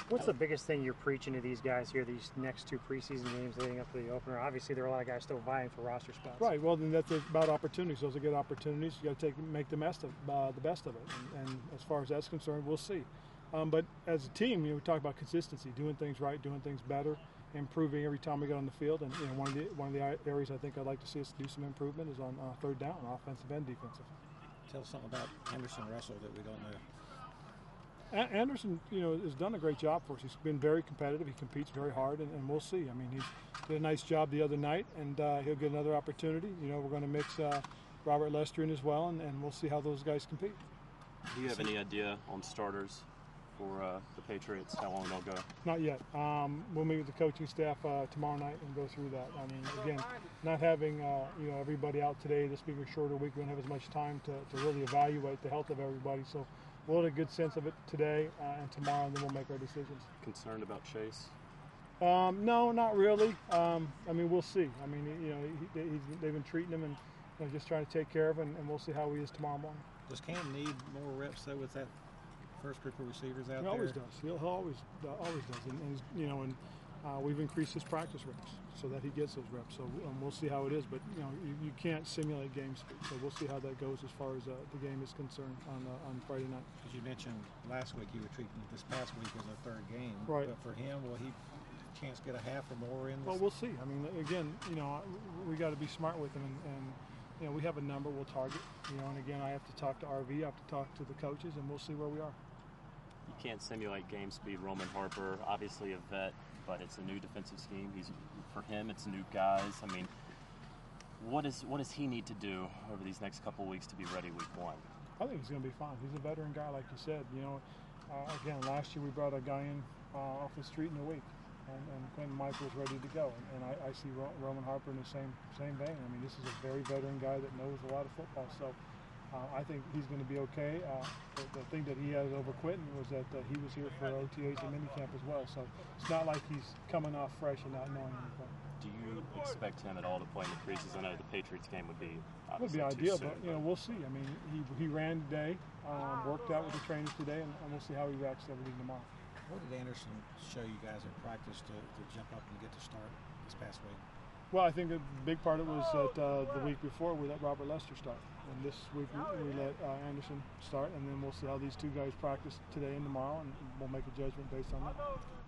What's the biggest thing you're preaching to these guys here, these next two preseason games leading up to the opener? Obviously, there are a lot of guys still vying for roster spots. Right. Well, then that's about opportunities. Those are good opportunities. You got to make the best of it. And as far as that's concerned, we'll see. But as a team, we talk about consistency, doing things right, doing things better, improving every time we get on the field. And one of the areas I think I'd like to see us do some improvement is on third down, offensive and defensive. Tell us something about Anderson Russell that we don't know. Anderson, has done a great job for us. He's been very competitive. He competes very hard, and we'll see. I mean, he did a nice job the other night, and he'll get another opportunity. We're going to mix Robert Lester in as well, and we'll see how those guys compete. Do you have any idea on starters for the Patriots, how long they'll go? Not yet. We'll meet with the coaching staff tomorrow night and go through that. I mean, again, not having everybody out today, this being a shorter week, we don't have as much time to really evaluate the health of everybody. So we'll have a good sense of it today and tomorrow, and then we'll make our decisions. Concerned about Chase? No, not really. I mean, we'll see. I mean, they've been treating him and just trying to take care of him, and we'll see how he is tomorrow morning. Does Cam need more reps though with that first group of receivers out there? He always does. He always does. And we've increased his practice reps so that he gets those reps. So we'll see how it is. But you can't simulate game speed. So we'll see how that goes as far as the game is concerned on Friday night. As you mentioned last week, you were treating this past week as a third game. Right. But for him, will he chance get a half or more in this? Well, we'll see. I mean, again, we got to be smart with him, and we have a number we'll target. And again, I have to talk to RV, I have to talk to the coaches, and we'll see where we are. You can't simulate game speed. Roman Harper, obviously a vet, but it's a new defensive scheme. For him, it's new guys. I mean, what does he need to do over these next couple of weeks to be ready week one? I think he's going to be fine. He's a veteran guy, like you said. Again, last year we brought a guy in off the street in a week, and Quentin Michael was ready to go. And I see Roman Harper in the same vein. I mean, this is a very veteran guy that knows a lot of football. So I think he's going to be okay. The thing that he has over Quentin was that he was here for OTAs and minicamp as well. So it's not like he's coming off fresh and not knowing anything. Do you expect him at all to play in the preseason? I know the Patriots game would be ideal, soon, but we'll see. I mean, he ran today, worked out with the trainers today, and we'll see how he reacts to everything tomorrow. What did Anderson show you guys in practice to jump up and get to start this past week? Well, I think a big part of it was that the week before we let Robert Lester start. And this week we let Anderson start, and then we'll see how these two guys practice today and tomorrow, and we'll make a judgment based on that.